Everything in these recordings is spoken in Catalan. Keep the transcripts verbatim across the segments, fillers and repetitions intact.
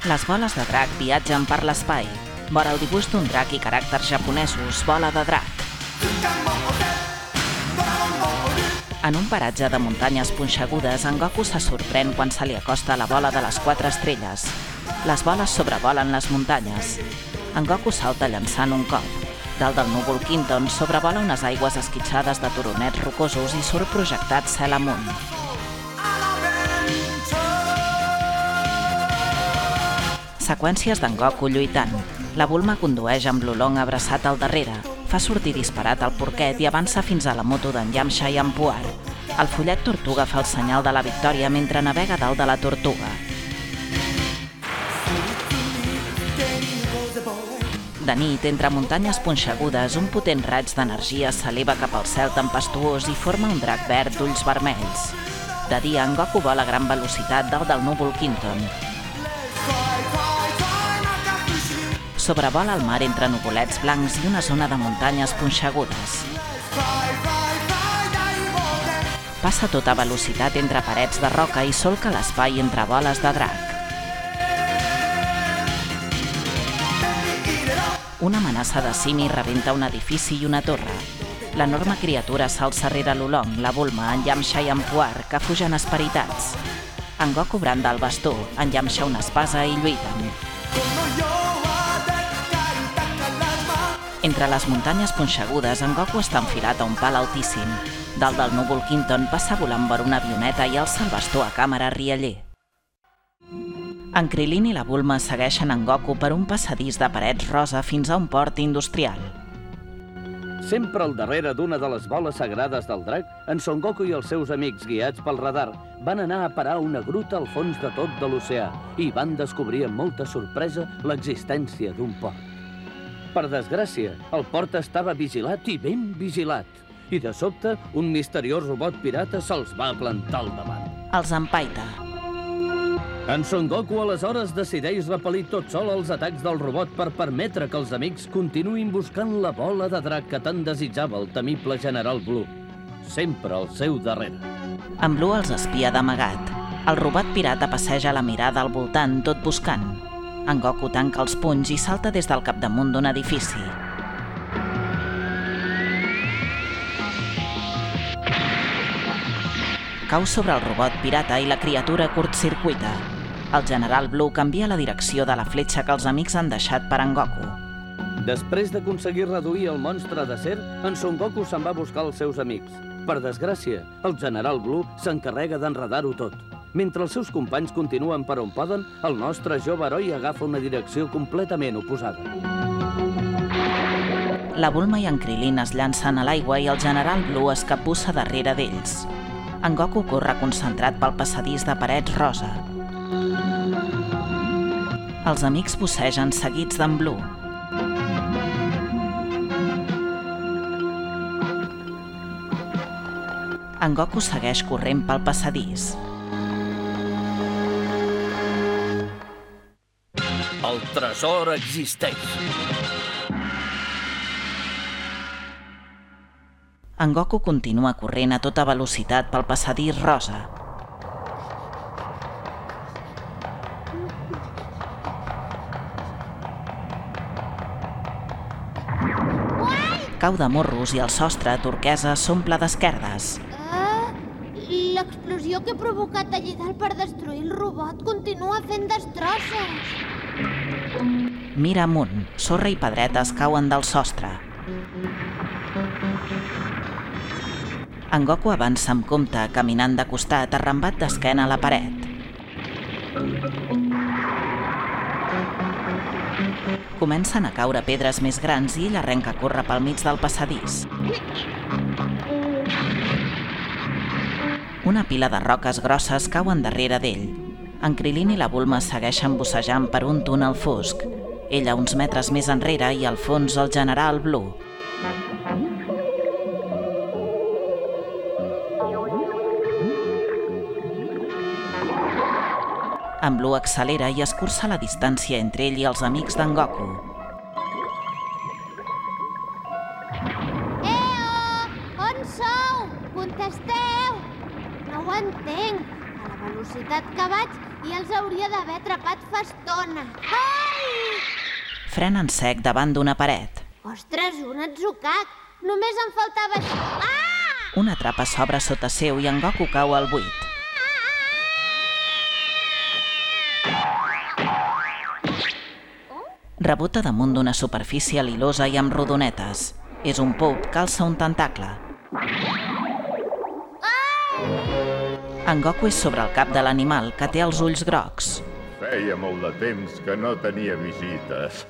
Les boles de drac viatgen per l'espai. Vora el dibuix d'un drac i caràcters japonesos, bola de drac. En un paratge de muntanyes punxegudes, en Goku se sorprèn quan se li acosta la bola de les quatre estrelles. Les boles sobrevolen les muntanyes. En Goku salta llançant un cop. Dalt del núvol Quinton sobrevola unes aigües esquitxades de turonets rocosos i surt projectat cel amunt. Seqüències d'en Goku lluitant. La Bulma condueix amb l'Oolong abraçat al darrere, fa sortir disparat el porquet i avança fins a la moto d'en Yamcha i en Puar. El follet tortuga fa el senyal de la victòria mentre navega dalt de la tortuga. De nit, entre muntanyes punxegudes, un potent raig d'energia s'eleva cap al cel tempestuós i forma un drac verd d'ulls vermells. De dia, en Goku vola a gran velocitat dalt del núvol Quinton. Sobrevola el mar entre nuvolets blancs i una zona de muntanyes punxegudes. Passa a tota velocitat entre parets de roca i solca l'espai entre boles de drac. Una amenaça de simi rebenta un edifici i una torre. L'enorme criatura s'alça rere l'Oolong, la Bulma, en Yamcha i en Puar, que fugen esperitats. En Goku branda el bastó, en Yamcha una espasa i lluiten. Entre les muntanyes punxegudes, en Goku està enfilat a un pal altíssim. Dalt del núvol Quinton passa volant vora una avioneta i alça el bastó a càmera rialler. En Krillin i la Bulma segueixen en Goku per un passadís de parets rosa fins a un port industrial. Sempre al darrere d'una de les boles sagrades del drac, en Son Goku i els seus amics, guiats pel radar, van anar a parar una gruta al fons de tot de l'oceà i van descobrir amb molta sorpresa l'existència d'un port. Per desgràcia, el port estava vigilat i ben vigilat. I de sobte, un misteriós robot pirata se'ls va plantar al davant. Els empaita. En Son Goku aleshores decideix repel·lir tot sol els atacs del robot per permetre que els amics continuïn buscant la bola de drac que tant desitjava el temible general Blue. Sempre al seu darrere. En Blue els espia d'amagat. El robot pirata passeja la mirada al voltant, tot buscant. En Goku tanca els punys i salta des del capdamunt d'un edifici. Cau sobre el robot pirata i la criatura curtcircuita. El general Blue canvia la direcció de la fletxa que els amics han deixat per en Goku. Després d'aconseguir reduir el monstre d'acer, en Son Goku se'n va a buscar els seus amics. Per desgràcia, el general Blue s'encarrega d'enredar-ho tot. Mentre els seus companys continuen per on poden, el nostre jove heroi agafa una direcció completament oposada. La Bulma i en Krillin es llancen a l'aigua i el general Blue es capussa darrere d'ells. En Goku corre concentrat pel passadís de parets rosa. Els amics bussegen seguits d'en Blue. En Goku segueix corrent pel passadís. El tresor existeix. En Goku continua corrent a tota velocitat pel passadís rosa. Cau de morros i el sostre turquesa s'omple d'esquerdes. Ah, l'explosió que he provocat allà dalt per destruir el robot continua fent destrossos. Mira amunt, sorra i pedretes cauen del sostre. En Goku avança amb compte, caminant de costat, arrambat d'esquena a la paret. Comencen a caure pedres més grans i ell arrenca a córrer pel mig del passadís. Una pila de roques grosses cauen darrere d'ell. En Krillin i la Bulma segueixen bussejant per un túnel fosc. Ella uns metres més enrere i al fons el general Blue. En Blue accelera i escurça la distància entre ell i els amics d'en Goku. Eo! On sou? Contesteu! No ho entenc. A la velocitat que vaig i els hauria d'haver atrapat fa estona. Ai! Frena en sec davant d'una paret. Ostres, un atzucac! Només em faltava això. Ah! Una trapa s'obre sota seu i en Goku cau al buit. Rebota damunt d'una superfície lilosa i amb rodonetes. És un pup que alça un tentacle. En Goku és sobre el cap de l'animal, que té els ulls grocs. Feia molt de temps que no tenia visites.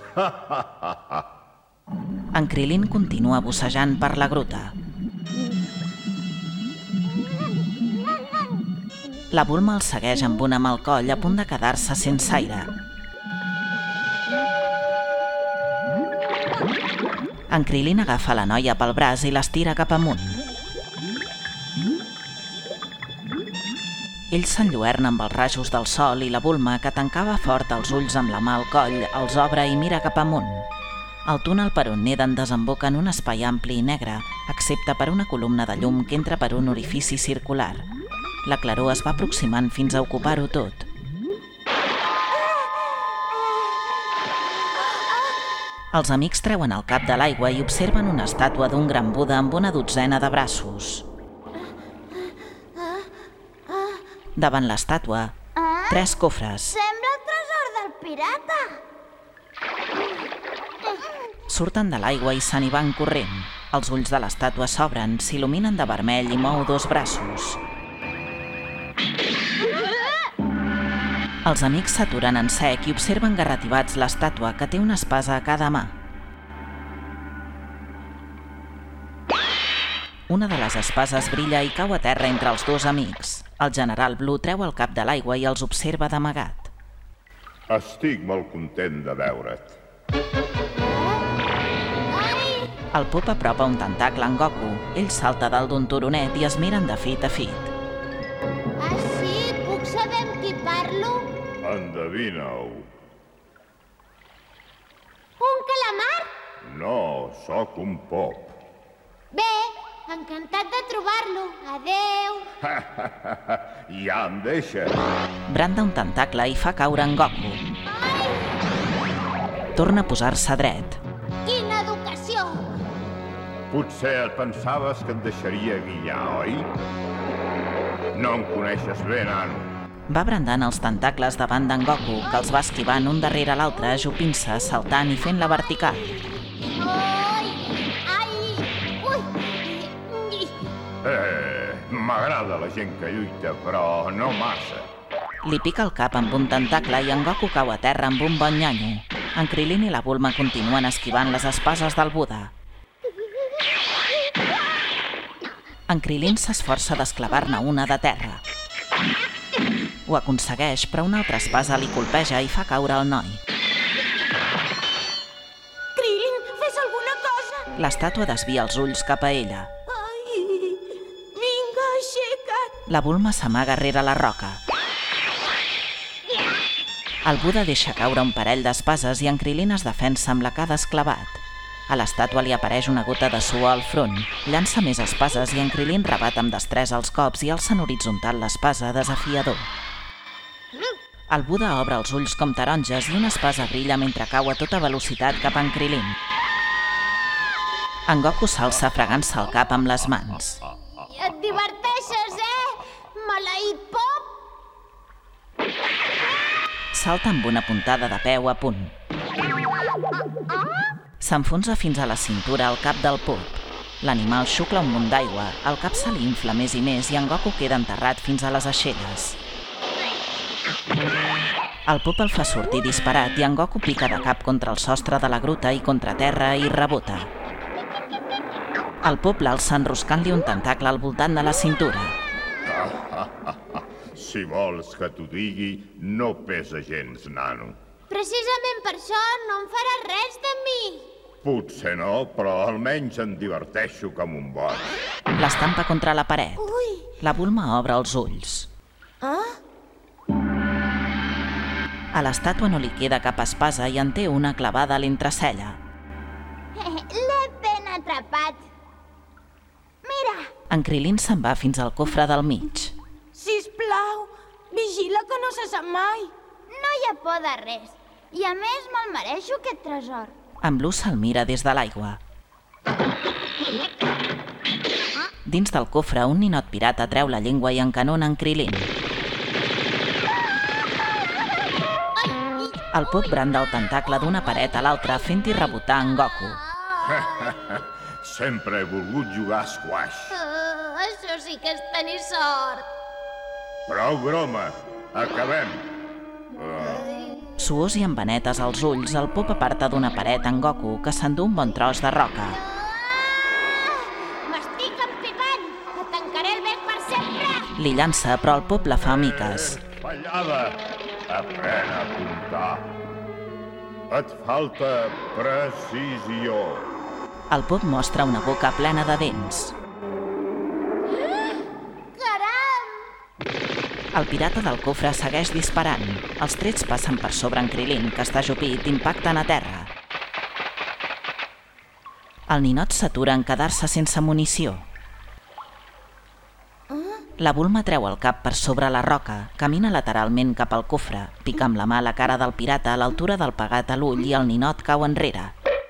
En Krilin continua bussejant per la gruta. La Bulma el segueix amb una mà al coll a punt de quedar-se sense aire. En Krilin agafa la noia pel braç i l'estira cap amunt. Ell s'enlluerna amb els rajos del sol i la Bulma, que tancava fort els ulls amb la mà al coll, els obre i mira cap amunt. El túnel per on neden desemboca en un espai ampli i negre, excepte per una columna de llum que entra per un orifici circular. La claror es va aproximant fins a ocupar-ho tot. Els amics treuen el cap de l'aigua i observen una estàtua d'un gran Buda amb una dotzena de braços. Davant l'estàtua, tres cofres. Sembla el tresor del pirata. Surten de l'aigua i se n'hi van corrent. Els ulls de l'estàtua s'obren, s'il·luminen de vermell i mou dos braços. Els amics s'aturen en sec i observen garrativats l'estàtua, que té una espasa a cada mà. Una de les espases brilla i cau a terra entre els dos amics. El general Blue treu el cap de l'aigua i els observa d'amagat. Estic molt content de veure't. El pop apropa un tentacle en Goku. Ell salta dalt d'un turonet i es miren de fit a fit. Ah, sí? Puc saber amb qui parlo? Endevina-ho. Un calamar? No, sóc un pop. Bé, encantat de trobar-lo. Adeu. Ja em deixa. Branda un tentacle i fa caure en Goku. Torna a posar-se dret. Quina educació! Potser et pensaves que et deixaria guiar, oi? No em coneixes bé, nano. Va brandant els tentacles davant d'en Goku, que els va esquivant un darrere l'altre, ajupint-se, saltant i fent la vertical. Ai! Ai! Ui! Eh, m'agrada la gent que lluita, però no massa. Li pica el cap amb un tentacle i en Goku cau a terra amb un bon nyanyo. En Krilin i la Bulma continuen esquivant les espases del Buda. En Krilin s'esforça d'esclavar-ne una de terra. Ho aconsegueix, però una altra espasa li colpeja i fa caure el noi. Krilin, fes alguna cosa! L'estàtua desvia els ulls cap a ella. Ai! Vinga, aixeca't! La Bulma s'amaga rere la roca. El Buda deixa caure un parell d'espases i en Krilin es defensa amb la cada esclavat. A l'estàtua li apareix una gota de suor al front. Llança més espases i en Krilin rebat amb destresa els cops i alça en horitzontal l'espasa desafiador. El Buda obre els ulls com taronges i una espasa brilla mentre cau a tota velocitat cap a en Krilin. En Goku s'alça fregant-se el cap amb les mans. I et diverteixes, eh? Maleït pop! Salta amb una puntada de peu a punt. S'enfonsa fins a la cintura al cap del pop. L'animal xucla un munt d'aigua, el cap se li infla més i més i en Goku queda enterrat fins a les aixelles. El pop el fa sortir disparat i en Goku pica de cap contra el sostre de la gruta i contra terra i rebota. El pop l'alça enroscant-li un tentacle al voltant de la cintura. Si vols que t'ho digui, no pesa gens, nano. Precisament per això no em faràs res de mi. Potser no, però almenys em diverteixo com un boig. L'estampa contra la paret. Ui! La Bulma obre els ulls. Ah? A l'estàtua no li queda cap espasa i en té una clavada a l'entrecella. L'he ben atrapat. Mira! En Krilin se'n va fins al cofre del mig. Sisplau, que no se sap mai. No hi ha por de res. I a més me'l mereixo aquest tresor. En Blue se'l mira des de l'aigua. Dins del cofre, un ninot pirata treu la llengua i encanona en Krilin. El pop branda el tentacle d'una paret a l'altra fent-hi rebotar en Goku. Sempre he volgut jugar a squash. Uh, això sí que és tenir sort. Prou broma. Acabem. Suós i amb vanetes als ulls, el pop aparta d'una paret en Goku, que s'endú un bon tros de roca. Ah! M'estic empipant! Et tancaré el bec per sempre! Li llança, però el pop la fa miques. Fallada. Aprèn a comptar. Et falta precisió. El pop mostra una boca plena de dents. El pirata del cofre segueix disparant. Els trets passen per sobre en Krilin, que està ajupit, impacten a terra. El ninot s'atura en quedar-se sense munició. La Bulma treu el cap per sobre la roca, camina lateralment cap al cofre, pica amb la mà la cara del pirata a l'altura del pegat a l'ull i el ninot cau enrere.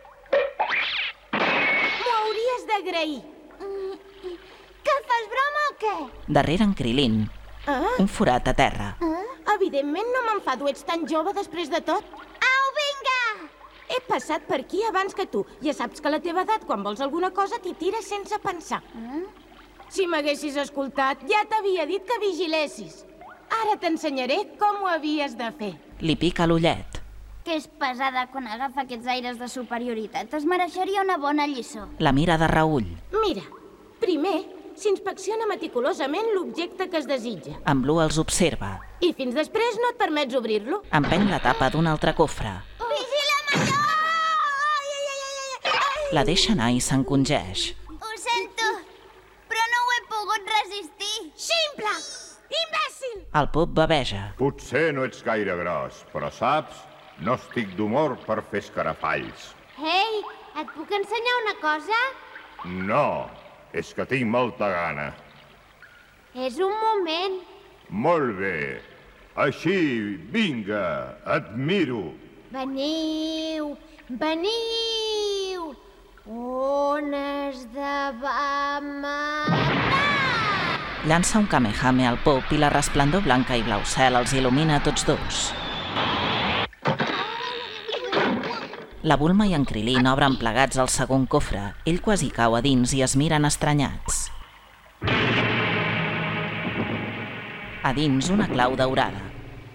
M'ho hauries d'agrair. Que fas broma o què? Darrere en Krilin, Ah, un forat a terra. evidentment no m'enfado, ets tan jove després de tot. Au, vinga! He passat per aquí abans que tu. Ja saps que a la teva edat, quan vols alguna cosa, t'hi tires sense pensar. Si m'haguessis escoltat, ja t'havia dit que vigilessis. Ara t'ensenyaré com ho havies de fer. Li pica l'ullet. Que és pesada quan agafa aquests aires de superioritat. Es mereixeria una bona lliçó. La mira de reüll. Mira, primer s'inspecciona meticulosament l'objecte que es desitja. En Blue els observa. I fins després no et permets obrir-lo. Empeny la tapa d'un altre cofre. Vigila'm allò! Ai, ai, ai, ai, ai! La deixa anar i s'encongeix. Ho sento, però no ho he pogut resistir. Ximple! Imbècil! El pop baveja. Potser no ets gaire gros, però saps, no estic d'humor per fer escarafalls. Ei, et puc ensenyar una cosa? No, és que tinc molta gana. És un moment. Molt bé. Així, vinga, et miro. Veniu, veniu! Ones de Bama... Llança un Kamehame al pop i la resplendor blanca i blau cel els il·lumina a tots dos. La Bulma i en Krilin obren plegats el segon cofre. Ell quasi cau a dins i es miren estranyats. A dins, una clau daurada.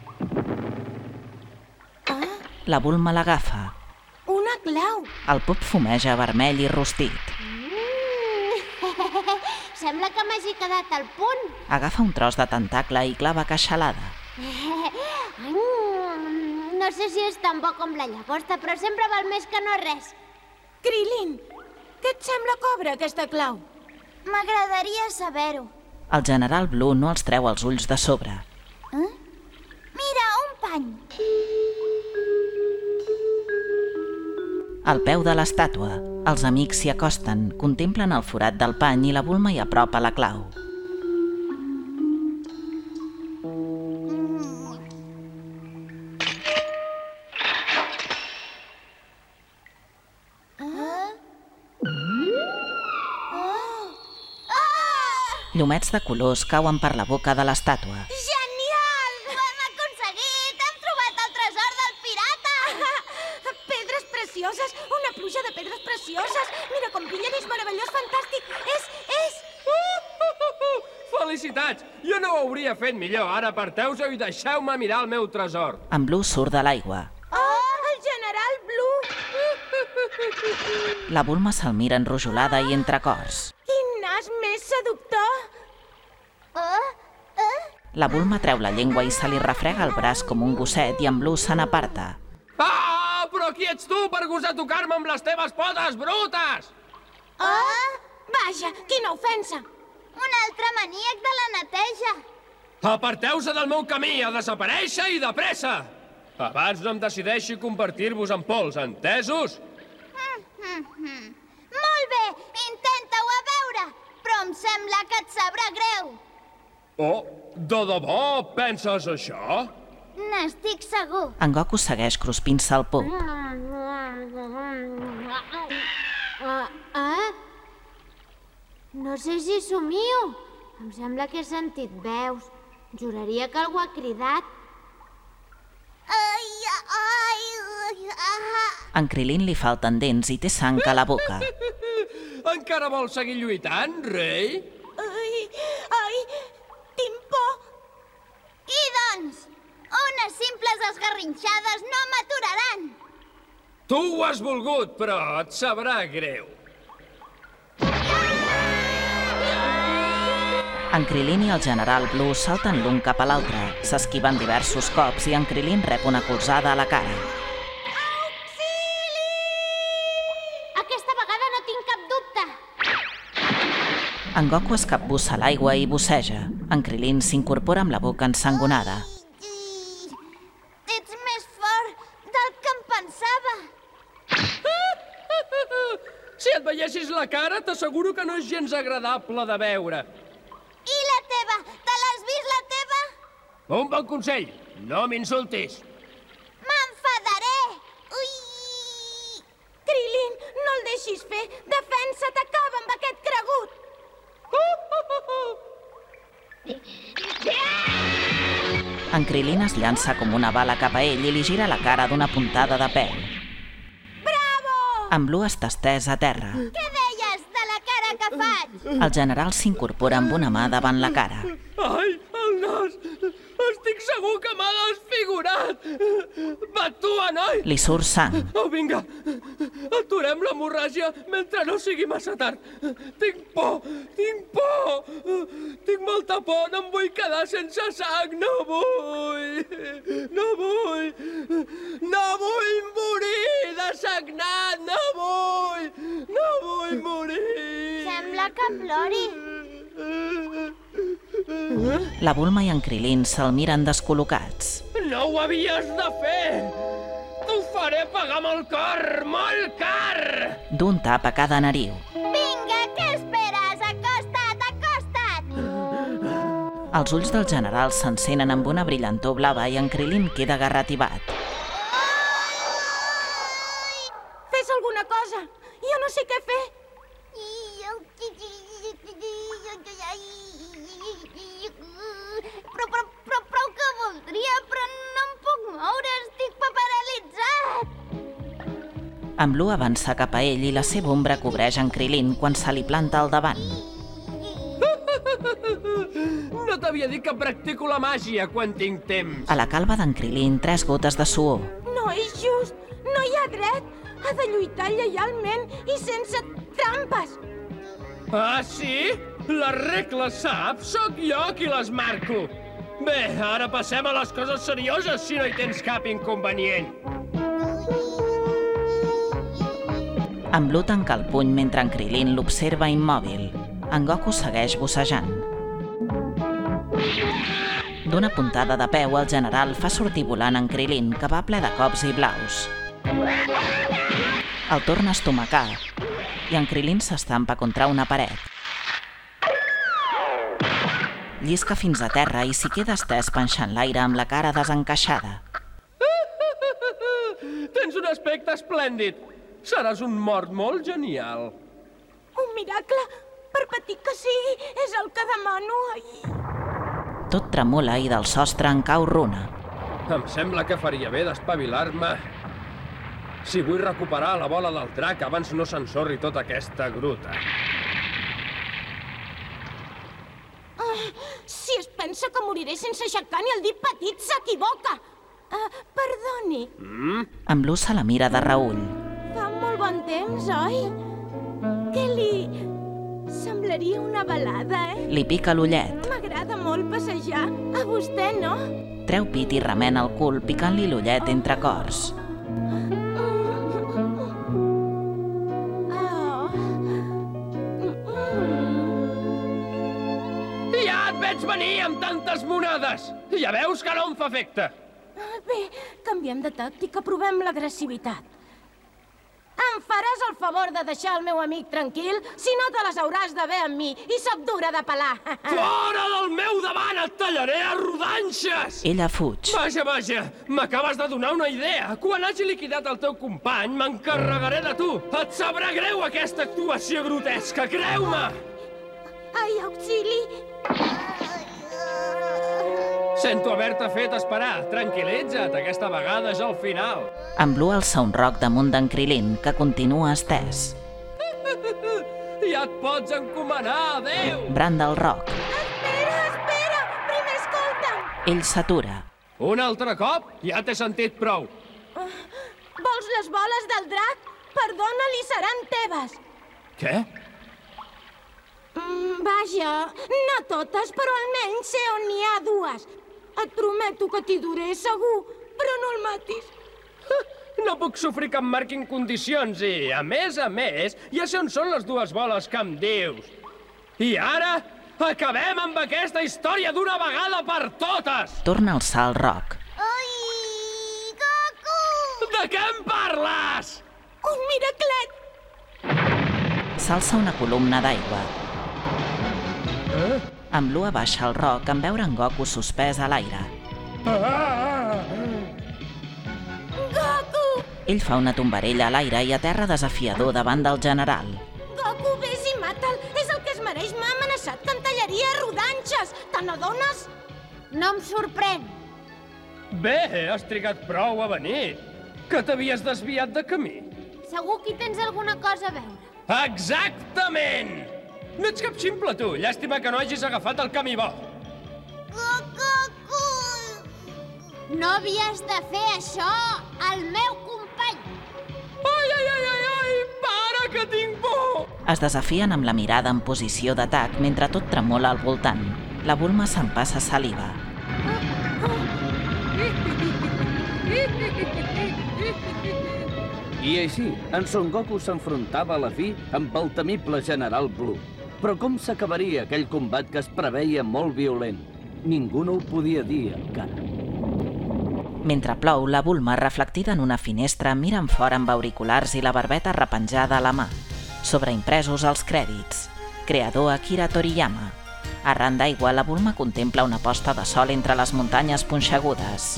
La Bulma l'agafa. Una clau. El pop fumeja vermell i rostit. Sembla que m'hagi quedat al punt. Agafa un tros de tentacle i clava queixalada. No sé si és tan bo com la llagosta, però sempre val més que no res. Krilin, què et sembla que obre aquesta clau? M'agradaria saber-ho. El general Blue no els treu els ulls de sobre. Eh? Mira, un pany. Al peu de l'estàtua, els amics s'hi acosten, contemplen el forat del pany i la Bulma hi apropa la clau. Llumets de colors cauen per la boca de l'estàtua. Genial! Ho hem aconseguit! Hem trobat el tresor del pirata! Pedres precioses! Una pluja de pedres precioses! Mira com brillen, és meravellós, fantàstic! És... és... Felicitats! Jo no ho hauria fet millor. Ara aparteu-vos i deixeu-me mirar el meu tresor. En Blue surt de l'aigua. Oh, el general Blue! La Bulma se'l mira enrojolada i entre cors. Quin nas més seductor! Oh, eh? La Bulma treu la llengua i se li refrega el braç com un gosset i en Blue se n'aparta. Ah, però qui ets tu per gosar tocar-me amb les teves potes brutes? Oh! Vaja, quina ofensa! Un altre maníac de la neteja. Aparteu-se del meu camí, a desaparèixer i de pressa! Abans no em decideixi convertir-vos en pols, entesos? Mm, mm, mm. Molt bé, intenta-ho a veure, però em sembla que et sabrà greu. Oh, de debò penses això? N'estic segur. En Goku segueix cruspint-se el pop. Eh? No sé si somio. Em sembla que he sentit veus. Juraria que algú ha cridat. Ai, ai, ai, ai. En Krilin li falten dents i té sang a la boca. Encara vols seguir lluitant, rei? Ai, ai, tinc por. I doncs, unes simples esgarrinxades no m'aturaran. Tu ho has volgut, però et sabrà greu. En Krilin i el general Blue salten l'un cap a l'altre, s'esquiven diversos cops i en Krilin rep una colzada a la cara. Auxili! Aquesta vegada no tinc cap dubte. En Goku es capbussa a l'aigua i busseja. En Krilin s'incorpora amb la boca ensangonada. Ets més fort del que em pensava. Si et veiessis la cara, t'asseguro que no és gens agradable de veure. I la teva? Te l'has vist, la teva? Un bon consell, no m'insultis. M'enfadaré! Ui! Krilin, no el deixis fer. Defensa't, acaba amb aquest cregut. En Krilin es llança com una bala cap a ell i li gira la cara d'una puntada de peu. Bravo! En Blue està estès a terra. Què deies de la cara que faig? El general s'incorpora amb una mà davant la cara. Ai, el nas! Estic segur que m'ha desfigurat! Va, tu, noi! Li surt sang. Oh, vinga! Aturem l'hemorràgia mentre no sigui massa tard. Tinc por! Tinc por! Tinc molta por! No em vull quedar sense sang! No vull! No vull! No vull morir de sagnat! No vull! No vull morir! Sembla que plori. La Bulma i en Krilin se'l miren descol·locats. No ho havies de fer! T'ho faré pagar molt car! Molt car! D'un tap a cada nariu. Vinga, què esperes? Acosta't, acosta't! Els ulls del general s'encenen amb una brillantor blava i en Krilin queda garrativat. Fes alguna cosa. Jo no sé què fer. Però, però, però, prou que voldria, però no em puc moure, estic paralitzat. En Blue avança cap a ell i la seva ombra cobreix en Krilin quan se li planta al davant. No t'havia dit que practico la màgia quan tinc temps. A la calva d'en Krilin, tres gotes de suor. No és just. No hi ha dret. Ha de lluitar lleialment i sense trampes. Ah, sí? Les regles, saps? Sóc jo qui les marco. Bé, ara passem a les coses serioses, si no hi tens cap inconvenient. En Blue tanca el puny mentre en Krilin l'observa immòbil. En Goku segueix bussejant. D'una puntada de peu, el general fa sortir volant en Krilin, que va ple de cops i blaus. El torna a estomacar i en Krilin s'estampa contra una paret. Llisca fins a terra i s'hi queda estès penjant l'aire amb la cara desencaixada. Tens un aspecte esplèndid. Seràs un mort molt genial. Un miracle, per petit que sigui, és el que demano. Ai. Tot tremola i del sostre en cau runa. Em sembla que faria bé d'espavilar-me. Si vull recuperar la bola del drac abans no s'ensorri tota aquesta gruta. Ah, si es pensa que moriré sense aixecar ni el dit petit, s'equivoca. Uh, perdoni. Mm? En Blue se la mira de reüll. Fa molt bon temps, oi? Què li... Semblaria una balada, eh? Li pica l'ullet. M'agrada molt passejar. A vostè, no? Treu pit i remena el cul picant-li l'ullet entre cors. Ja et veig venir amb tantes monades! Ja veus que no em fa efecte. Bé, canviem de tàctica, provem l'agressivitat. Em faràs el favor de deixar el meu amic tranquil? Si no te les hauràs de ver amb mi, i sóc dura de pelar. Fora del meu davant, et tallaré a rodanxes! Ella fuig. Vaja, vaja, m'acabes de donar una idea. Quan hagi liquidat el teu company, m'encarregaré de tu. Et sabrà greu aquesta actuació grotesca, creu-me! Ai, auxili! Sento haver-te fet esperar. Tranquil·litza't, aquesta vegada és el final. En Blue alça un roc damunt d'en Krilin, que continua estès. Ja et pots encomanar, adéu! Branda el roc. Espera, espera! Primer escolta'm! Ell s'atura. Un altre cop? Ja t'he sentit prou. Vols les boles del drac? Perdona-li, seran teves. Què? Mm, vaja, no totes, però almenys sé on n'hi ha dues. Et prometo que t'hi duré, segur, però no el matis. No puc sofrir cap marc en condicions i, a més a més, ja sé on són les dues boles que em dius. I ara, acabem amb aquesta història d'una vegada per totes! Torna a alçar el roc. Ai, Goku! De què em parles? Un miraclet! S'alça una columna d'aigua. Eh? En Blue abaixa el roc en veure en Goku suspès a l'aire. Ah! Goku! Ell fa una tombarella a l'aire i aterra desafiador davant del general. Goku, vés i mata'l! És el que es mereix, m'ha amenaçat que em tallaria a rodanxes! Te n'adones? No em sorprèn. Bé, has trigat prou a venir. Que t'havies desviat de camí. Segur que hi tens alguna cosa a veure. Exactament! No ets cap ximple, tu. Llàstima que no hagis agafat el camí bo. Goku! No havies de fer això al meu company. Ai, ai, ai, ai, ai! Para, que tinc por! Es desafien amb la mirada en posició d'atac mentre tot tremola al voltant. La Bulma s'empassa saliva. I així, en Son Goku s'enfrontava a la fi amb el temible General Blue. Però com s'acabaria aquell combat que es preveia molt violent? Ningú no ho podia dir encara. Mentre plou, la Bulma, reflectida en una finestra, mira en fora amb auriculars i la barbeta repenjada a la mà. Sobreimpresos els crèdits. Creador Akira Toriyama. Arran d'aigua, la Bulma contempla una posta de sol entre les muntanyes punxegudes.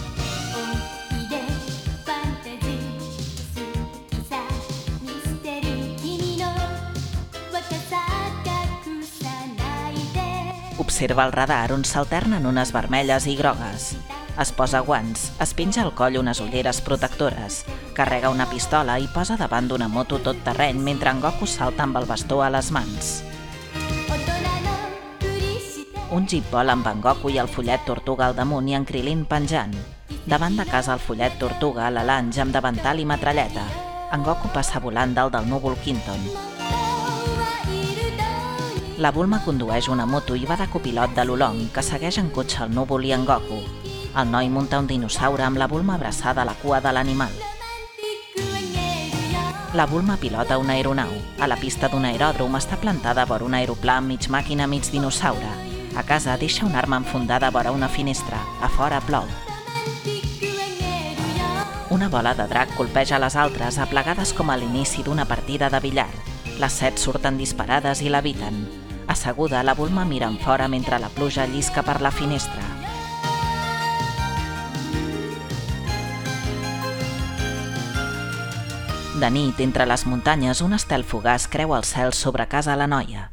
Observa el radar on s'alternen unes vermelles i grogues. Es posa guants, es penja al coll unes ulleres protectores, carrega una pistola i posa davant d'una moto tot terreny mentre en Goku salta amb el bastó a les mans. Un jeep vola amb en Goku i el follet tortuga al damunt i en Krilin penjant. Davant de casa el follet tortuga a la lange amb davantal i metralleta. En Goku passa volant dalt del núvol Quinton. La Bulma condueix una moto i va de copilot de l'Olong, que segueix en cotxe el núvol i en Goku. El noi munta un dinosaure amb la Bulma abraçada a la cua de l'animal. La Bulma pilota una aeronau. A la pista d'un aeròdrom està plantada vora un aeroplà mig màquina mig dinosaure. A casa deixa una arma enfundada vora una finestra. A fora plou. Una bola de drac colpeja les altres, aplegades com a l'inici d'una partida de billar. Les set surten disparades i l'eviten. Asseguda, la Bulma mira en fora mentre la pluja llisca per la finestra. De nit, entre les muntanyes, un estel fugaç creua el cel sobre casa la noia.